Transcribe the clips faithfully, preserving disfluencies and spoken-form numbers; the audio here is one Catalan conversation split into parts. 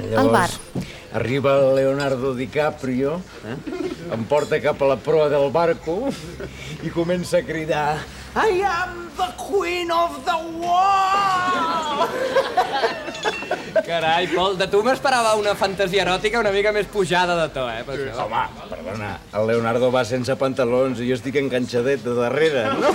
Al bar. Arriba el Leonardo DiCaprio, eh? Em porta cap a la proa del barco i comença a cridar I am the queen of the world! Carai, Pol, de tu m'esperava una fantasia eròtica una mica més pujada de to, eh? Sí, home, perdona, el Leonardo va sense pantalons i jo estic enganxadet de darrere, no?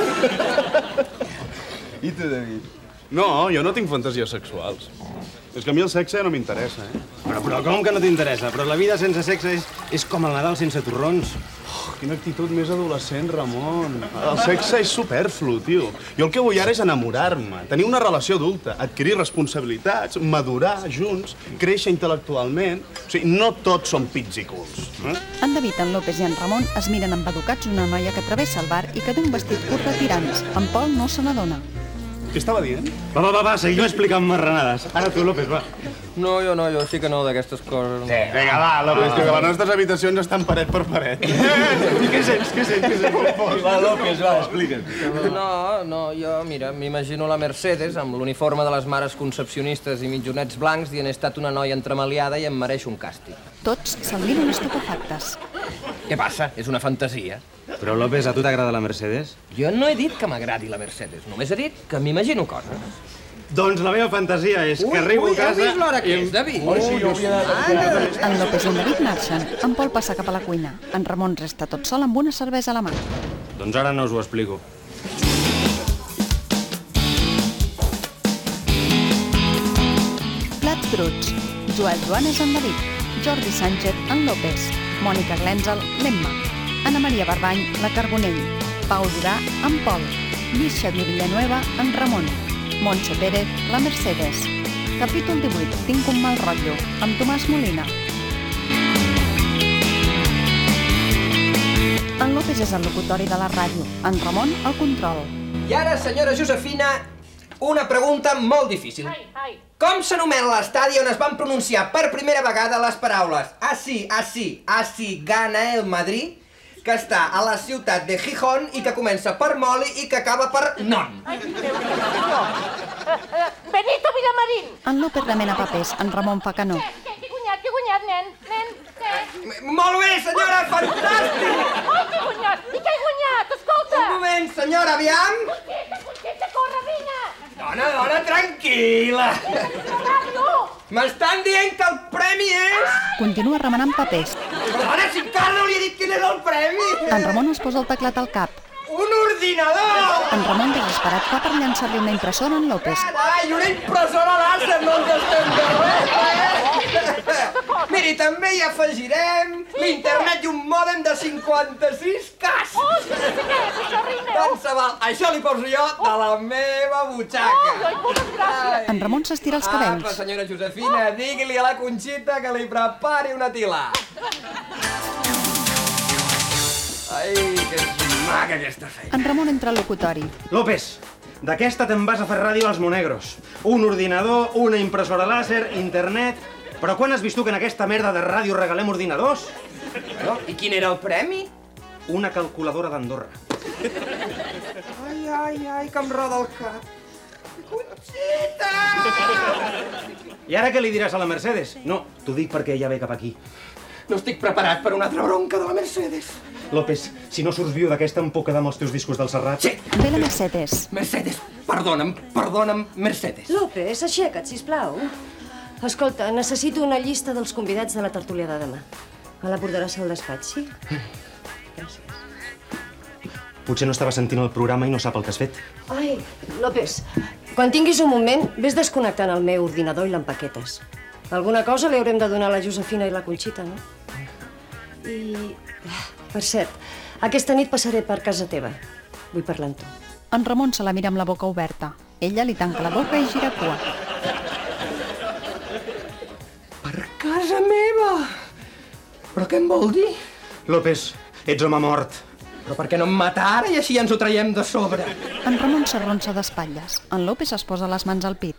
I tu, David? No, jo no tinc fantasies sexuals. És que a mi el sexe no m'interessa, eh? Però, però com que no t'interessa? Però la vida sense sexe és, és com el Nadal sense torrons. Oh, quina actitud més adolescent, Ramon. El sexe és superflu, tio. Jo el que vull ara és enamorar-me, tenir una relació adulta, adquirir responsabilitats, madurar junts, créixer intel·lectualment. O sigui, no tots són pits i culs. Eh? En David, en López i en Ramon es miren embaducats una noia que travessa el bar i que d'un vestit curt de tirants. En Pol no se n'adona. Què estava dient? Va, va, va, va, seguim explicant marranades. Ara tu, López, va. No, jo no, jo sí que no, d'aquestes coses. Sí, vinga, va, López, que les nostres habitacions estan paret per paret. I què sents, què sents, què sents? Va, López, va, explica'm. No, no, jo, mira, m'imagino la Mercedes amb l'uniforme de les mares concepcionistes i mitjonets blancs dient he estat una noia entremaliada i em mereixo un càstig. Tots se'l miren estupefactes. Què passa? És una fantasia. Però, López, a tu t'agrada la Mercedes? Jo no he dit que m'agradi la Mercedes, només he dit que m'imagino coses. Doncs la meva fantasia és que arribo a casa... Ui, heu vist l'hora que és, David? Oh, sí, jo havia de... En López i en David marxen. En Pol passa cap a la cuina. En Ramon resta tot sol amb una cervesa a la mà. Doncs ara no us ho explico. Plats bruts. Joel Joanes, en David. Jordi Sánchez, en López. Mònica Glenzel, l'Emma. Ana Maria Barbany, la Carbonell. Pau Durà, en Pol. Lluís Xavier Villanueva, en Ramon. Montse Pérez, la Mercedes. Capítol divuit. Tinc un mal rotllo, amb Tomàs Molina. En López és el locutori de la ràdio. En Ramon, el control. I ara, senyora Josefina, una pregunta molt difícil. Com s'anomena l'estadi on es van pronunciar per primera vegada les paraules así, así, así gana el Madrid, que està a la ciutat de Gijón i que comença per Moli i que acaba per Non? Benito Villamarín! En López remena papers. En Ramon fa que no. Què he guanyat, què he guanyat, nen? Nen, què? Molt bé, senyora, fantàstic! Ai, què he guanyat? I què he guanyat? Escolta! Un moment, senyora, aviam! Conxeta, Conxeta, corre, vinga! Dona, dona, tranquil·la! M'estan dient que el premi és... Continua remenant papers. Dona, si encara no li he dit quin és el premi! En Ramon es posa el teclat al cap. Un ordinador! En Ramon, desesperat, fa per llançar-li una impressora en López. Carai, una impressora làser, no ens estem de res, eh? Miri, també hi afegirem l'internet i un mòdem de cinquanta-sis K. Oh, sí, sí, què és això, Rineu? Tant se val. Això li poso jo de la meva butxaca. Ai, moltes gràcies. En Ramon s'estira els Apa, cabells. senyora Josefina, digui-li a la Conxita que li prepari una tila. Ai, que és maca aquesta feina. En Ramon entra al locutori. López, d'aquesta te'n vas a fer ràdio als Monegros. Un ordinador, una impressora làser, internet... Però quan has vist tu que en aquesta merda de ràdio regalem ordinadors? No? I quin era el premi? Una calculadora d'Andorra. Ai, ai, ai, que em roda el cap. Conxita! I ara què li diràs a la Mercedes? No, t'ho dic perquè ella ve cap aquí. No estic preparat per una altra bronca de la Mercedes. López, si no surts viu d'aquesta em puc quedar amb els teus discos del Serrat. Sí. Ve la Mercedes. Mercedes, perdona'm, perdona'm, Mercedes. López, aixeca't, sisplau. Escolta, necessito una llista dels convidats de la tertúlia de demà. Me la portaràs al despatx, sí? Gràcies. Potser no estava sentint el programa i no sap el que has fet. Ai, López, quan tinguis un moment, vés desconnectant el meu ordinador i l'empaquetes. Alguna cosa li haurem de donar a la Josefina i la Conxita, no? I... per cert, aquesta nit passaré per casa teva. Vull parlar amb tu. En Ramon se la mira amb la boca oberta. Ella li tanca la boca i gira cua. Per casa meva! Però què em vol dir? López, ets home mort. Però per què no em mata ara i així ens ho traiem de sobre? En Ramon s'arronsa d'espatlles. En López es posa les mans al pit.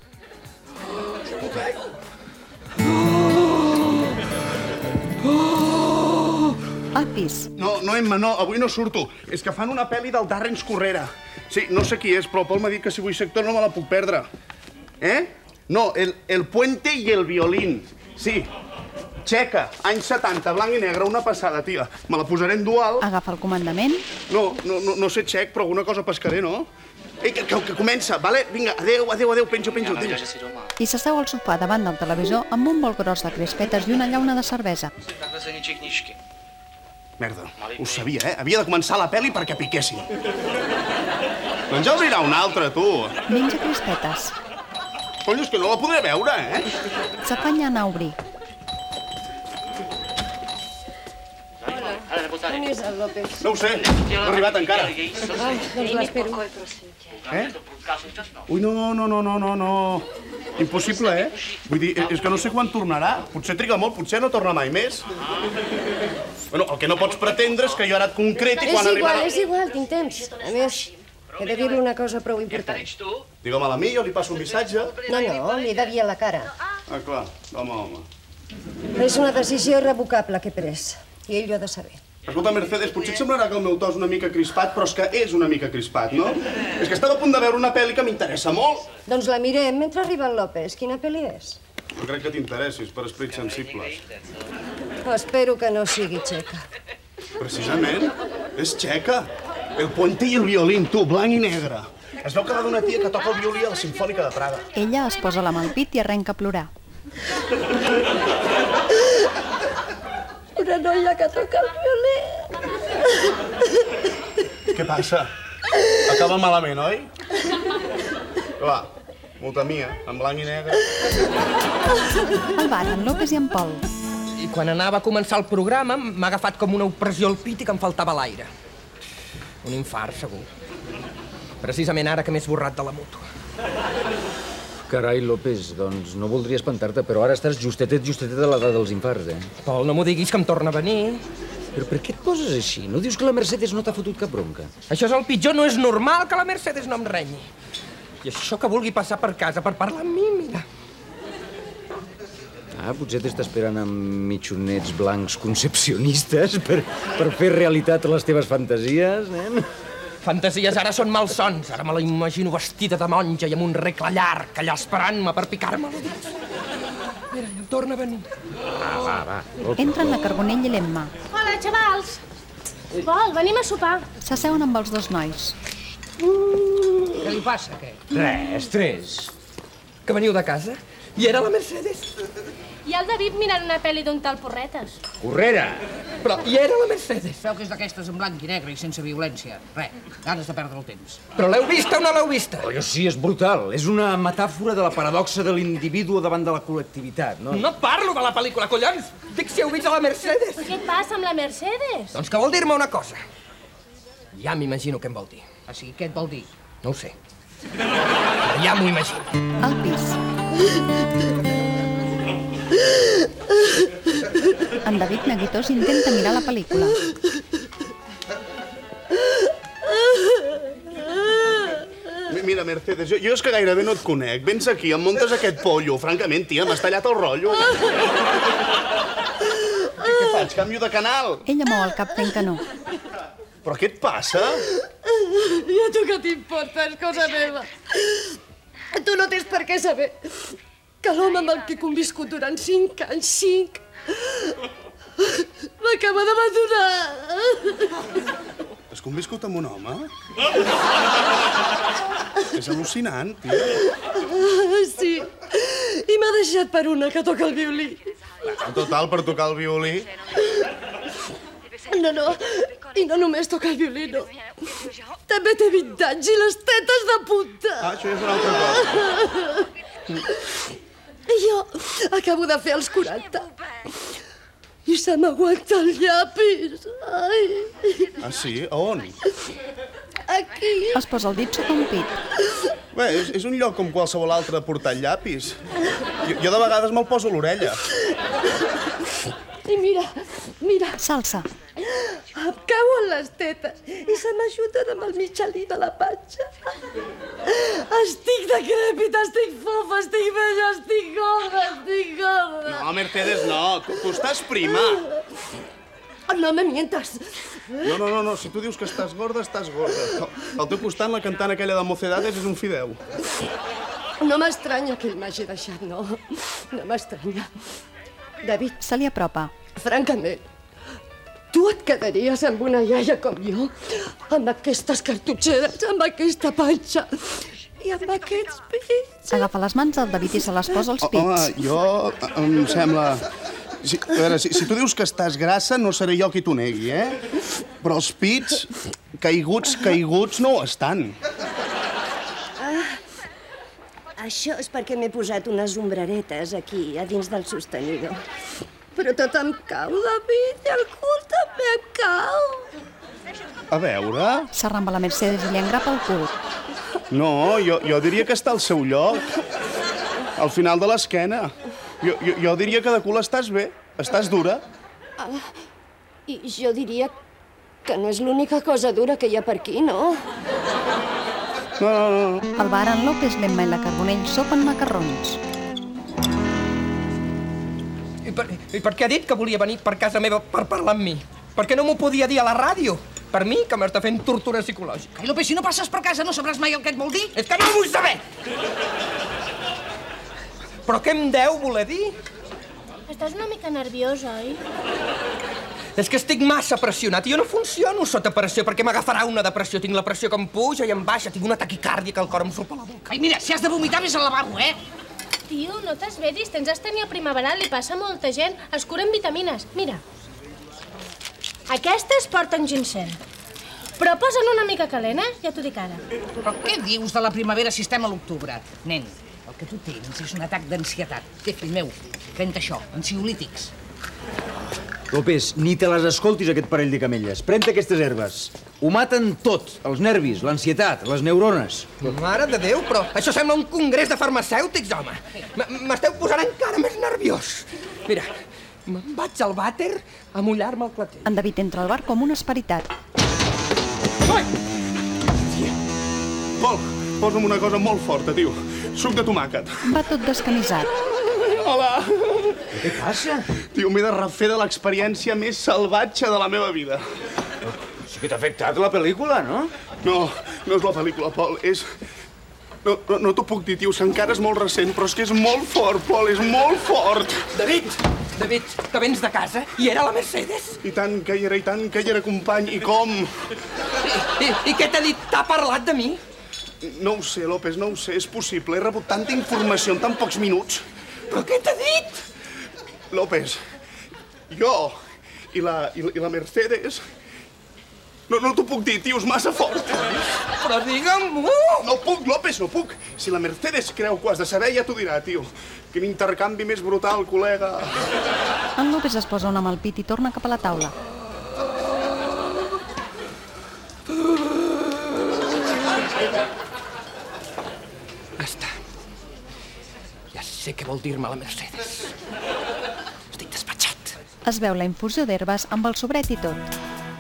Al pis. No, no, Emma, no, avui no surto. És que fan una pel·li del Darren Correra. Sí, no sé qui és, però el Pol m'ha dit que si vull ser actor no me la puc perdre. Eh? No, el, el puente y el violín. Sí. Txeca, anys setanta, blanc i negre, una passada, tia. Me la posaré en dual. Agafa el comandament. No, no, no, no sé txec, però alguna cosa pescaré, no? Ei, que, que, que comença, vale? Vinga, adéu, adéu, adéu, penjo, penjo, adéu. I s'asseu al sofà davant del televisor amb un bol gros de crispetes i una llauna de cervesa. Merda, ho sabia, eh? Havia de començar la pel·li perquè piquessin. Doncs ja obrirà una altra, tu. Menja crispetes. Cony, és que no la podré veure, eh? S'afanya a anar a obrir. On és el López? No ho sé, no ha arribat encara. Ah, doncs l'espero. Eh? Ui, no, no, no, no, no, no. Impossible, eh? Vull dir, és que no sé quan tornarà. Potser triga molt, potser no torna mai més. Bueno, el que no pots pretendre és que jo ara et concreti quan És arribarà... igual, és igual, tinc temps. A més, he de dir-li una cosa prou important. Digue-me-la a mi, jo li passo un missatge. No, no, li he de dir a la cara. Ah, clar, home, home. És una decisió irrevocable que he pres, i ell ho ha de saber. Escolta, Mercedes, potser et semblarà que el meu to és una mica crispat, però és que és una mica crispat, no? És que estava a punt de veure una pel·li que m'interessa molt. Doncs la mirem mentre arriba el López. Quina pel·li és? No crec que t'interessis, per esperits sensibles. Espero que no sigui txeca. Precisament, és txeca. El puente i el violín, tu, blanc i negre. Es veu que va d'una tia que toca el violí a la Simfònica de Praga. Ella es posa la mà al pit i arrenca a plorar. Una noia que toca el violí. Què passa? Acaba malament, oi? Va, m'ho temia, en blanc i negre. Al bar, en López i en Pol. I quan anava a començar el programa m'ha agafat com una opressió al pit i que em faltava l'aire. Un infart, segur. Precisament ara que m'he esborrat de la moto. Carai, López, doncs no voldria espantar-te, però ara estàs justetet, justetet a l'edat dels infarts, eh? Pol, no m'ho diguis que em torna a venir. Però per què et poses així? No dius que la Mercedes no t'ha fotut cap bronca? Això és el pitjor, no és normal que la Mercedes no em renyi. I això que vulgui passar per casa per parlar amb mi, mira. Ah, potser t'està esperant amb mitjonets blancs concepcionistes per, per fer realitat les teves fantasies, nen? Fantasies ara són malsons. Ara me la imagino vestida de monja i amb un recle llarg, allà esperant-me per picar-me els dits. Mira, ja em torna a venir. Va, va, va. Entren la Carbonell i l'Emma. Hola, xavals. Vol, venim a sopar. S'asseuen amb els dos nois. Què li passa, què? Res, tres. Que veniu de casa? I era la Mercedes? I el David mirant una pel·li d'un tal Porretes. Correra! Però i era la Mercedes? Veu que és d'aquestes en blanc i negre i sense violència. Res, ganes de perdre el temps. Però l'heu vista o no l'heu vista? Oi, sí, és brutal. És una metàfora de la paradoxa de l'individu davant de la col·lectivitat, no? No parlo de la pel·lícula, collons! Dic si heu vist a la Mercedes. Què et passa amb la Mercedes? Doncs que vol dir-me una cosa. Ja m'imagino què em vol dir. Ah, sí? Què et vol dir? No ho sé. Però ja m'ho imagino. Al pis. En David neguitós intenta mirar la pel·lícula. Mira, Mercedes, jo, jo és que gairebé no et conec. Vens aquí, em muntes aquest pollo. Francament, tia, m'has tallat el rotllo. Què, què faig? Canvio de canal? Ella mou el cap fent que no. Però què et passa? I a tu què t'importa? És cosa meva. Tu no tens per què saber que l'home amb el que he conviscut durant cinc anys, cinc, m'acaba d'abandonar. Has conviscut amb un home? És al·lucinant, tia. Sí, i m'ha deixat per una que toca el violí. En total, per tocar el violí. No, no, i no només toca el violí, no. També té vint anys i les tetes de punta. Ah, això és una altra cosa. I jo acabo de fer els quaranta. I se m'aguanta el llapis. Ai. Ah, sí? A on? Aquí. Es posa el dit sota un pit. Bé, és, és un lloc com qualsevol altre de portar el llapis. Jo, jo de vegades me'l poso a l'orella. I mira, mira, S'alça. em cauen les tetes i se m'ajuten amb el mitjalí de la panxa. Estic decrèpita, estic fofa, estic vella, estic gorda, estic gorda. No, Mercedes, no. Tu, tu estàs prima. No me mientas. No, no, no, no. Si tu dius que estàs gorda, estàs gorda. Al teu costat, la cantant aquella de Mocedades és un fideu. No m'estranya que ell m'hagi deixat, no. No m'estranya. David, Se li apropa. francament, tu et quedaries amb una iaia com jo? Amb aquestes cartutxeres, amb aquesta panxa i amb aquests pits? Agafa les mans del David i se les posa als Home, pits. jo... em sembla... Si, a veure, si, si tu dius que estàs grassa, no seré jo qui t'ho negui, eh? Però els pits, caiguts, caiguts, no ho estan. Això és perquè m'he posat unes ombreretes aquí, a dins del sostenidor. Però tot em cau, David, i el cul també em cau. A veure... S'arramba la Mercedes i li engrapa el cul. No, jo, jo diria que està al seu lloc. Al final de l'esquena. Jo, jo, jo diria que de cul estàs bé. Estàs dura. I jo diria que no és l'única cosa dura que hi ha per aquí, no? No, no, no. Al bar, en López, l'Emma i la Carbonell sopen macarrons. I per, I per què ha dit que volia venir per casa meva per parlar amb mi? Per què no m'ho podia dir a la ràdio? Per mi, que m'està fent tortura psicològica. Ai, López, si no passes per casa no sabràs mai el que et vol dir. És que no ho vull saber! Però què em deu voler dir? Estàs una mica nerviós, oi? És que estic massa pressionat i jo no funciono sota pressió perquè m'agafarà una depressió. Tinc la pressió que em puja i em baixa. Tinc una taquicàrdia que el cor em surt per la boca. Ai, mira, si has de vomitar, vés al lavabo, eh? Tio, no t'esveris, tens estènia primaveral, li passa a molta gent. Es curen vitamines. Mira. Aquestes porten ginseng. Però posa'n una mica calent, eh? Ja t'ho dic ara. Però què dius de la primavera si estem a l'octubre? Nen, el que tu tens és un atac d'ansietat. Què, fill meu? Pren-te això, ansiolítics. López, ni te les escoltis, aquest parell de camelles. Pren-te aquestes herbes. Ho maten tot, els nervis, l'ansietat, les neurones. Mare de Déu, però això sembla un congrés de farmacèutics, home. M'esteu posant encara més nerviós. Mira, me'n vaig al vàter a mullar-me el clatell. En David entra al bar com un esperitat. Ai! Pol, posa'm una cosa molt forta, tio. Suc de tomàquet. Va tot descamisat. Hola. Què passa? Tio, m'he de refer de l'experiència més salvatge de la meva vida. Sí que t'ha afectat la pel·lícula, no? No, no és la pel·lícula, Pol, és... No, no, no t'ho puc dir, tio, encara és molt recent, però és que és molt fort, Pol, és molt fort. David, David, que vens de casa i era la Mercedes? I tant que hi era, i tant que hi era, company, i com? I, i, i què t'ha dit? T'ha parlat de mi? No ho sé, López, no ho sé, és possible. He rebut tanta informació en tan pocs minuts. Però què t'ha dit? López, jo i la, i la, i la Mercedes... No, no t'ho puc dir, tio, és massa fort. Però digue'm-ho! No puc, López, no puc. Si la Mercedes creu que ho has de saber, ja t'ho dirà, tio. Quin intercanvi més brutal, col·lega. En López es posa una mà al pit i torna cap a la taula. Està. Ja sé què vol dir-me la Mercedes. Estic despatxat. Es veu la infusió d'herbes amb el sobret i tot.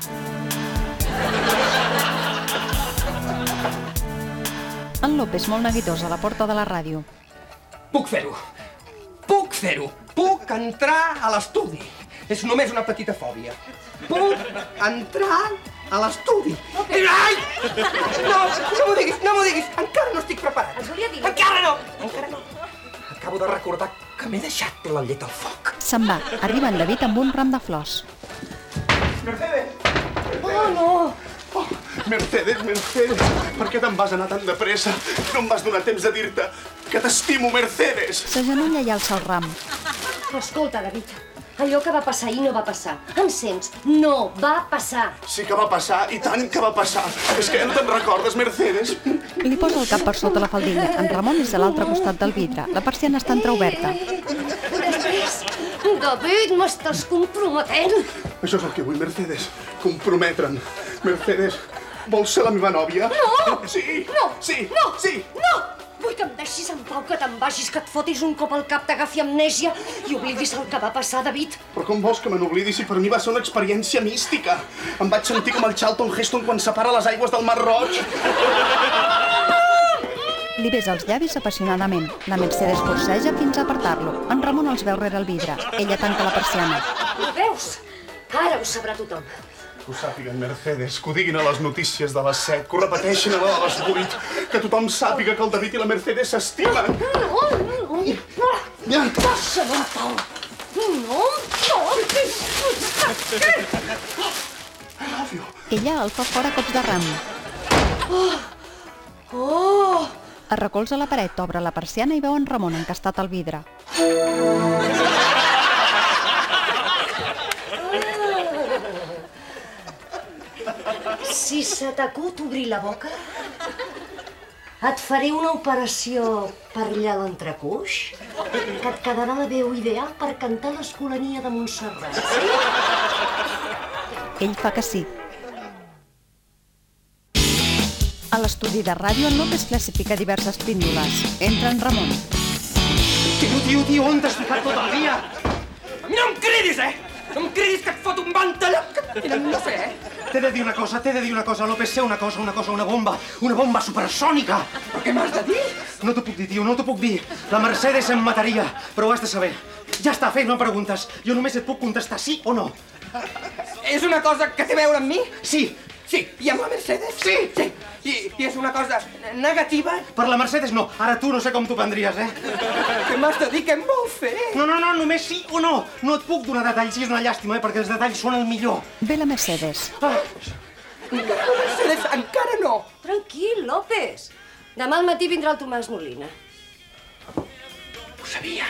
En López, molt neguitós, a la porta de la ràdio. Puc fer-ho. Puc fer-ho. Puc entrar a l'estudi. És només una petita fòbia. Puc entrar a l'estudi. Ai! No, no m'ho diguis, no m'ho diguis. Encara no estic preparat. Et volia dir... Encara no! Encara no. Acabo de recordar que m'he deixat la llet al foc. Se'n va. Arriba en David amb un ram de flors. Mercedes! Oh, no! Oh, Mercedes, Mercedes, per què te'n vas anar tan de pressa? No em vas donar temps de dir-te que t'estimo, Mercedes. S'agenolla i alça el ram. Però escolta, David, allò que va passar ahir no va passar. Em sents? No va passar. Sí que va passar, i tant que va passar. És que ja no te'n recordes, Mercedes? Li posa el cap per sota la faldilla. En Ramon és de l'altre costat del vidre. La persiana està entreoberta. Després, David, m'estàs comprometent. Això és el que vull, Mercedes. Comprometre'm. Mercedes, vols ser la meva nòvia? No! Sí! No! Sí! No! Sí! No! Vull que em deixis en pau, que te'n vagis, que et fotis un cop al cap, t'agafi amnèsia i oblidis el que va passar, David. Però com vols que me n'oblidi si per mi va ser una experiència mística? Em vaig sentir com el Charlton Heston quan separa les aigües del Mar Roig. Li besa els llavis apassionadament. La Mercedes forceja fins a apartar-lo. En Ramon els veu rere el vidre. Ella tanca la persiana. Ho veus? Ara ho sabrà tothom. Que ho sàpiguen, Mercedes, que ho diguin a les notícies de les set, que ho repeteixin a la de les vuit, que tothom sàpiga que el David i la Mercedes s'estimen. No, no, no. Ja. Deixa'm en pau. No em toquis! Ella el fa fora a cops de ram. Oh! Oh! Es recolza a la paret, obre la persiana i veu en Ramon encastat al vidre. Si se t'acut obrir la boca, et faré una operació per allà l'entrecuix que et quedarà la veu ideal per cantar l'Escolania de Montserrat, sí? Ell fa que sí. A l'estudi de ràdio, en López classifica diverses píndoles. Entra en Ramon. Tio, tio, tio, on t'has ficat tot el dia? A mi no em cridis, eh? No em cridis que et fot un ventalló! No sé, eh? T'he de dir una cosa, t'he de dir una cosa, López, sé una cosa, una cosa, una bomba, una bomba supersònica. Però què m'has de dir? No t'ho puc dir, tio, no t'ho puc dir. La Mercedes em mataria, però ho has de saber. Ja està, fes, no preguntes. Jo només et puc contestar sí o no. És una cosa que té a veure amb mi? Sí. Sí. I amb la Mercedes? Sí. Sí. I, I és una cosa negativa? Per la Mercedes no. Ara tu no sé com t'ho prendries, eh? Què m'has de dir? Què em vol fer? No, no, no, només sí o no. No et puc donar detalls, és una llàstima, eh? Perquè els detalls són el millor. Ve la Mercedes. Ah. La Mercedes encara no. Tranquil, López. Demà al matí vindrà el Tomàs Molina. Ho sabia.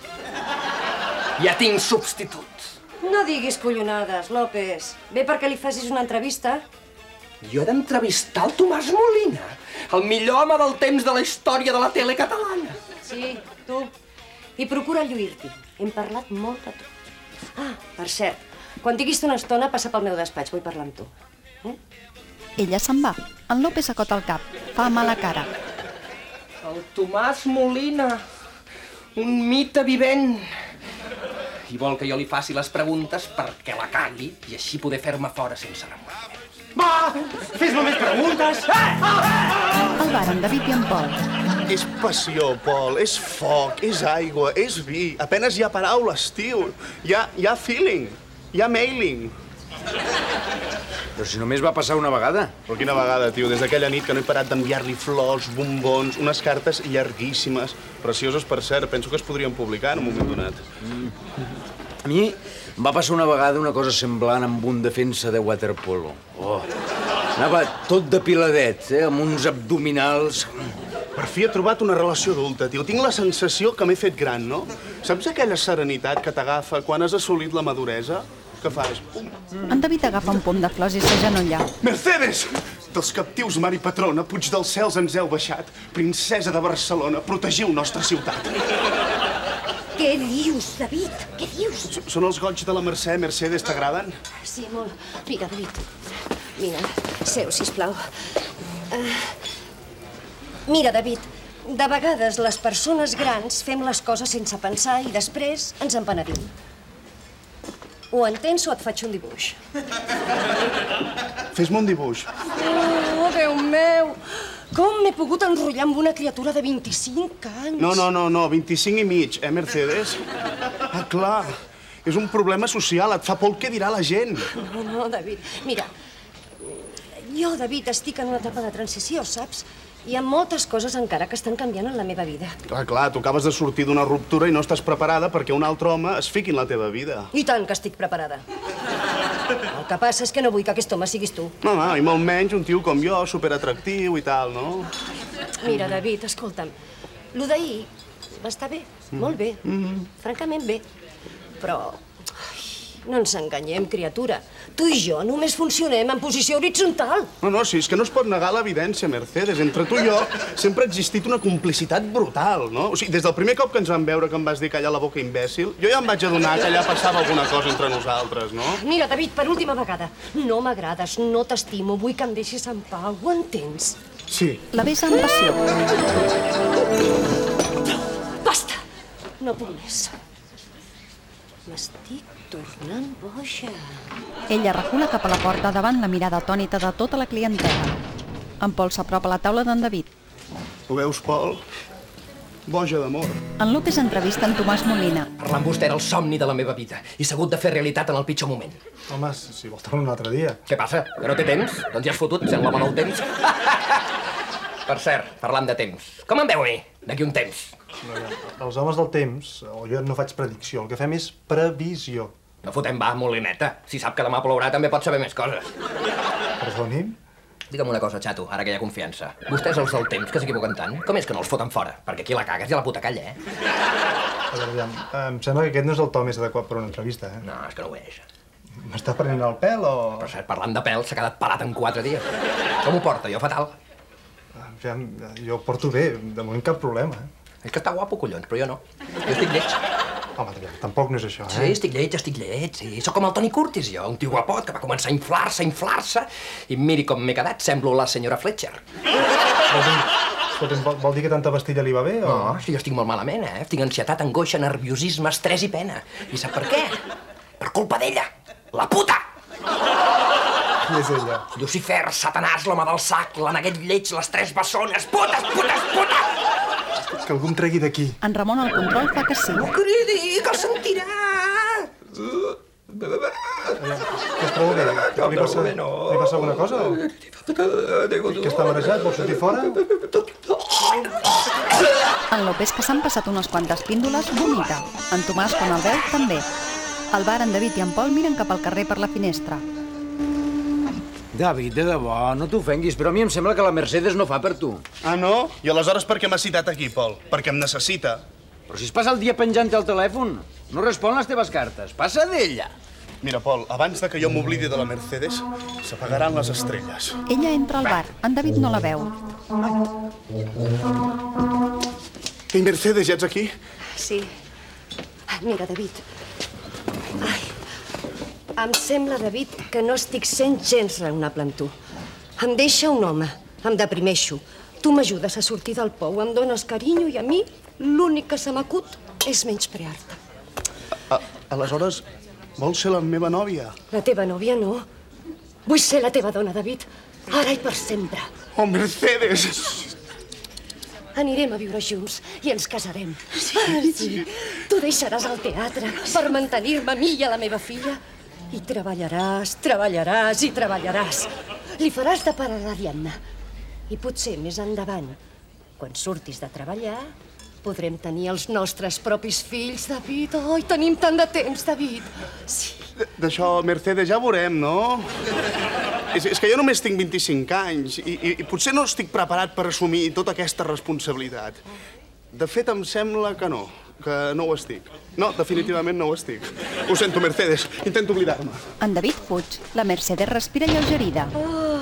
Ja tinc substitut. No diguis collonades, López. Ve perquè li facis una entrevista. Jo he d'entrevistar el Tomàs Molina, el millor home del temps de la història de la tele catalana. Sí, tu. I procura lluir-t'hi. Hem parlat molt de tu. Ah, per cert, quan tinguis una estona, passa pel meu despatx, vull parlar amb tu. Eh? Ella se'n va. En López acota el cap. Fa mala cara. El Tomàs Molina, un mite vivent. I vol que jo li faci les preguntes perquè la cagui i així poder fer-me fora sense remordiment. Va! Fes-me més preguntes! El bar en David i en Pol. És passió, Pol, és foc, és aigua, és vi. Apenes hi ha paraules, tio. Hi ha, hi ha feeling, hi ha mailing. Però si només va passar una vegada. Però quina vegada, tio, des d'aquella nit que no he parat d'enviar-li flors, bombons, unes cartes llarguíssimes, precioses, per cert, penso que es podrien publicar en un moment donat. Mm. A mi em va passar una vegada una cosa semblant amb un defensa de waterpolo. Oh. Anava tot depiladet, eh, amb uns abdominals. Per fi he trobat una relació adulta, tio. Tinc la sensació que m'he fet gran, no? Saps aquella serenitat que t'agafa quan has assolit la maduresa? Què fas? Pum. En David agafa un pom de flors i s'agenolla. Mercedes! Dels captius, mar i patrona, Puig dels cels ens heu baixat. Princesa de Barcelona, protegiu nostra ciutat. Què dius, David? Què dius? S Són els goig de la Mercè, Mercedes, t'agraden? Sí, molt. Mira, David, mira, seu, sisplau. Uh, mira, David, de vegades les persones grans fem les coses sense pensar i després ens en penedim. Ho entens o et faig un dibuix? Fes-me un dibuix. Oh, Déu meu! Com m'he pogut enrotllar amb una criatura de vint-i-cinc anys? No, no, no, no, vint-i-cinc i mig, eh, Mercedes? Ah, clar, és un problema social, et fa por el que dirà la gent. No, no, David, mira, jo, David, estic en una etapa de transició, saps? Hi ha moltes coses encara que estan canviant en la meva vida. Clar, clar, tu acabes de sortir d'una ruptura i no estàs preparada perquè un altre home es fiqui en la teva vida. I tant que estic preparada. El que passa és que no vull que aquest home siguis tu. No, no, i molt menys un tio com jo, superatractiu i tal, no? Mira, David, escolta'm, lo d'ahir va estar bé, molt bé, francament bé. Però ai, no ens enganyem, criatura. Tu i jo només funcionem en posició horitzontal. No, no, sí, és que no es pot negar l'evidència, Mercedes. Entre tu i jo sempre ha existit una complicitat brutal, no? O sigui, des del primer cop que ens vam veure que em vas dir callar la boca imbècil, jo ja em vaig adonar que allà passava alguna cosa entre nosaltres, no? Mira, David, per última vegada, no m'agrades, no t'estimo, vull que em deixis en pau, ho entens? Sí. La besa amb passió. Basta! No puc més. M'estic tornant boja. Ella recula cap a la porta davant la mirada atònita de tota la clientela. En Pol s'apropa a la taula d'en David. Ho veus, Pol? Boja d'amor. En López entrevista en Tomàs Molina. Parlar amb vostè era el somni de la meva vida i s'ha hagut de fer realitat en el pitjor moment. Home, si vols tornar un altre dia. Què passa? Que no té temps? Doncs ja has fotut, sembla mal el temps. Per cert, parlant de temps, com em veu a mi? d'aquí un temps. No, ja, els homes del temps, o jo no faig predicció, el que fem és previsió. No fotem, va, molineta. Si sap que demà plourà, també pot saber més coses. Perdoni'm? Digue'm una cosa, xato, ara que hi ha confiança. Vostès, els del temps, que s'equivoquen tant, com és que no els foten fora? Perquè aquí la cagues i la puta calla, eh? A veure, aviam, em sembla que aquest no és el to més adequat per una entrevista, eh? No, és que no ho és. M'està prenent el pèl o...? Per cert, parlant de pèl, s'ha quedat pelat en quatre dies. Com ho porta? Jo fatal. Aviam, jo ho porto bé, de moment cap problema, eh? És que està guapo, collons, però jo no. Jo estic lleig. Home, tampoc no és això, eh? Sí, estic lleig, estic lleig, sí. Soc com el Toni Curtis, jo, un tio guapot que va començar a inflar-se, a inflar-se, i miri com m'he quedat, semblo la senyora Fletcher. Vol dir, escolta'm, vol, vol dir que tanta pastilla li va bé, o...? No, sí, jo estic molt malament, eh? Tinc ansietat, angoixa, nerviosisme, estrès i pena. I sap per què? Per culpa d'ella, la puta! Qui és ella? Lucifer, Satanàs, l'home del sac, l'aneguet lleig, les tres bessones, putes, putes, putes! Que algú em tregui d'aquí. En Ramon al control fa que sí. No cridi, que el sentirà! Que es troba bé? Li passa, li passa alguna cosa? O... Que està marejat? Vol sortir fora? En López, que s'han passat unes quantes píndoles, vomita. En Tomàs, quan el veu, també. Al bar, en David i en Pol miren cap al carrer per la finestra. David, de debò, no t'ofenguis, però a mi em sembla que la Mercedes no fa per tu. Ah, no? I aleshores per què m'ha citat aquí, Pol? Perquè em necessita. Però si es passa el dia penjant al telèfon, no respon les teves cartes. Passa d'ella. Mira, Pol, abans de que jo m'oblidi de la Mercedes, s'apagaran les estrelles. Ella entra al bar. En David no la veu. Ei, Mercedes, ja ets aquí? Sí. Mira, David. Ai, em sembla, David, que no estic sent gens raonable amb tu. Em deixa un home, em deprimeixo. Tu m'ajudes a sortir del pou, em dones carinyo i a mi l'únic que se m'acut és menysprear-te. Aleshores, vols ser la meva nòvia? La teva nòvia no. Vull ser la teva dona, David. Ara i per sempre. Oh, Mercedes! Anirem a viure junts i ens casarem. Sí, ah, sí. Tu deixaràs el teatre per mantenir-me a mi i a la meva filla. I treballaràs, treballaràs i treballaràs. Li faràs de pare a l'Ariadna. I potser més endavant, quan surtis de treballar, podrem tenir els nostres propis fills, David. Ai, tenim tant de temps, David. Sí. D'això, Mercedes, ja veurem, no? És, és que jo només tinc vint-i-cinc anys i, i, i potser no estic preparat per assumir tota aquesta responsabilitat. De fet, em sembla que no, que no ho estic. No, definitivament no ho estic. Ho sento, Mercedes, intento oblidar-me. En David fuig. La Mercedes respira lleugerida. Oh.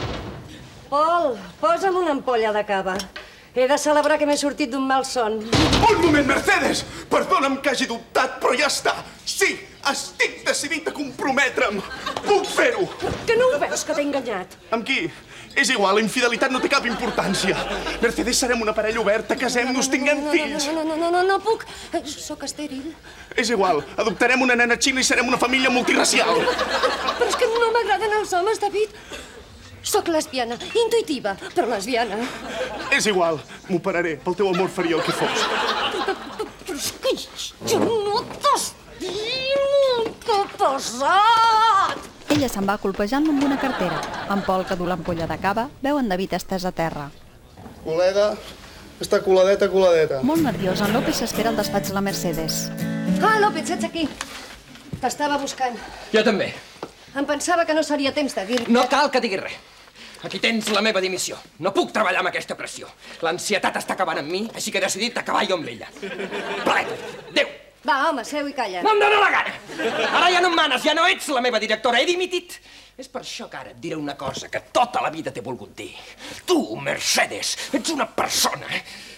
Pol, posa'm una ampolla de cava. He de celebrar que m'he sortit d'un mal son. Un moment, Mercedes! Perdona'm que hagi dubtat, però ja està. Sí, estic decidit a comprometre'm. Puc fer-ho. Que no ho veus, que t'he enganyat? Amb qui? És igual, la infidelitat no té cap importància. Mercedes, serem una parella oberta, casem-nos, tinguem fills. No, no, no, no, no puc. Sóc estèril. És igual, adoptarem una nena xina i serem una família multiracial. Però és que no m'agraden els homes, David. Sóc lesbiana, intuïtiva, però lesbiana. És igual, m'operaré. Pel teu amor faria el que fos. Però és que jo no t'estimo, que pesat! Ella se'n va colpejant amb una cartera. En Pol, que du l'ampolla de cava, veu en David estès a terra. Col·lega, està coladeta, coladeta. Molt nerviós, en López s'espera al despatx de la Mercedes. Ah, López, ets aquí. T'estava buscant. Jo també. Em pensava que no seria temps de dir-te... No cal que diguis res. Aquí tens la meva dimissió. No puc treballar amb aquesta pressió. L'ansietat està acabant amb mi, així que he decidit acabar jo amb ella. Pleta. Adéu. Va, home, seu i calla. No em dóna la gana. Ara ja no em manes, ja no ets la meva directora. He dimitit. És per això que ara et diré una cosa que tota la vida t'he volgut dir. Tu, Mercedes, ets una persona...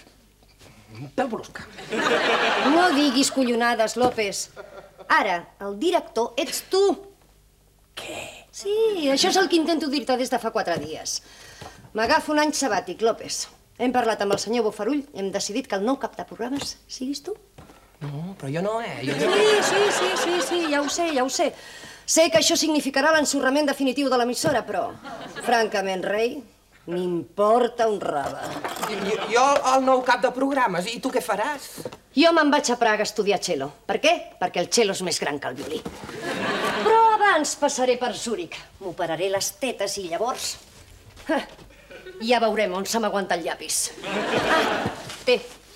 un pèl brusca. No diguis collonades, López. Ara, el director ets tu. Què? Sí, això és el que intento dir-te des de fa quatre dies. M'agafo un any sabàtic, López. Hem parlat amb el senyor Bofarull i hem decidit que el nou cap de programes siguis tu. No, però jo no, eh? Jo no... Sí, sí, sí, sí, sí, ja ho sé, ja ho sé. Sé que això significarà l'ensorrament definitiu de l'emissora, però, francament, rei, m'importa un rave. Jo, jo el nou cap de programes, i tu què faràs? Jo me'n vaig a Praga a estudiar cello. Per què? Perquè el cello és més gran que el violí. Però abans passaré per Zúrich. M'operaré les tetes i llavors... Ja veurem on se m'aguanta el llapis. Ah, té,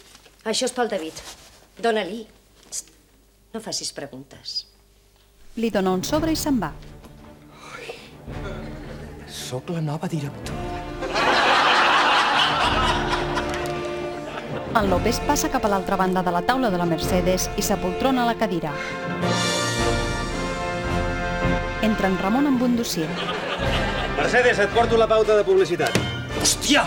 Això és pel David. Dóna-li. No facis preguntes. Li dona un sobre i se'n va. Sóc la nova directora. En López passa cap a l'altra banda de la taula de la Mercedes i s'apoltrona a la cadira. Entra en Ramon amb un dossier. Mercedes, et porto la pauta de publicitat. Hòstia!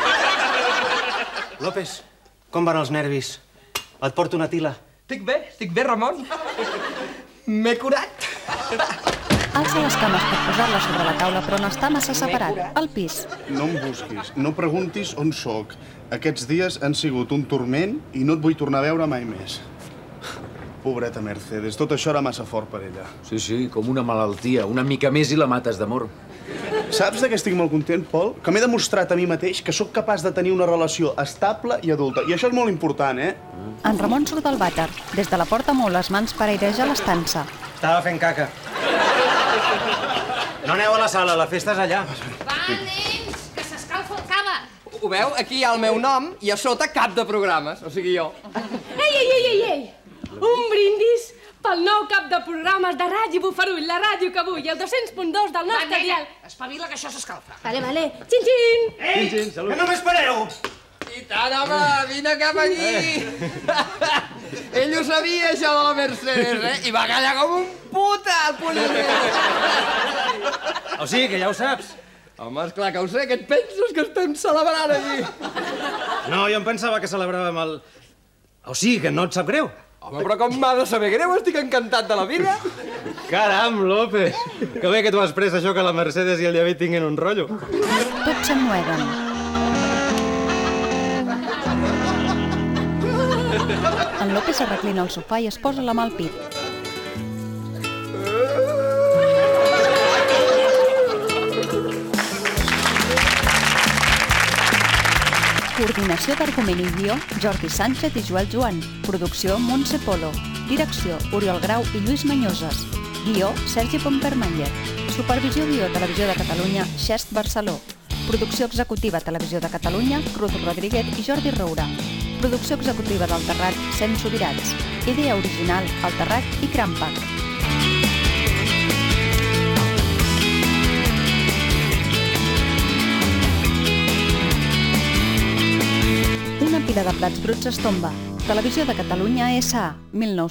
López, com van els nervis? Et porto una tila. Estic bé, estic bé, Ramon. M'he curat. Alça les cames per posar-la sobre la taula, però no està massa separat. Al pis. No em busquis, no preguntis on sóc. Aquests dies han sigut un turment i no et vull tornar a veure mai més. Pobreta Mercedes, tot això era massa fort per ella. Sí, sí, com una malaltia. Una mica més i la mates d'amor. Saps de què estic molt content, Pol? Que m'he demostrat a mi mateix que sóc capaç de tenir una relació estable i adulta. I això és molt important, eh? En Ramon surt del vàter. Des de la porta mou les mans per airejar l'estança. Estava fent caca. No aneu a la sala, la festa és allà. Va, nens, que s'escalfa el cava. Ho veu? Aquí hi ha el meu nom i a sota cap de programes, o sigui jo. Ei, ei, ei, ei, ei! Un brindis pel nou cap de programes de Ràdio Bufarull, la ràdio que vull, el dos-cents punt dos del nostre dial. Espavila, que això s'escalfa. Vale, vale. Xin, xin! Ei, que no m'espereu! I tant, home, vine cap allí! Ell ho sabia, això de la Mercedes, eh? I va callar com un puta, el Polimer! O sigui, que ja ho saps. Home, esclar que ho sé, què et penses que estem celebrant allí? No, jo em pensava que celebràvem el... O sigui, que no et sap greu. Home, però com m'ha de saber greu? Estic encantat de la vida. Caram, López. Que bé que tu has pres això que la Mercedes i el David tinguin un rotllo. Tots s'ennueguen. En López es reclina al sofà i es posa la mà al pit. Coordinació d'argument i guió, Jordi Sánchez i Joel Joan. Producció, Montse Polo. Direcció, Oriol Grau i Lluís Manyoses. Guió, Sergi Pompermayer. Supervisió guió, Televisió de Catalunya, Xest Barceló. Producció executiva, Televisió de Catalunya, Ruth Rodríguez i Jordi Roura. Producció executiva del Terrat, Cent Subirats. Idea original, El Terrat i Crampac. Una pila de plats bruts es tomba. Televisió de Catalunya S A, mil nou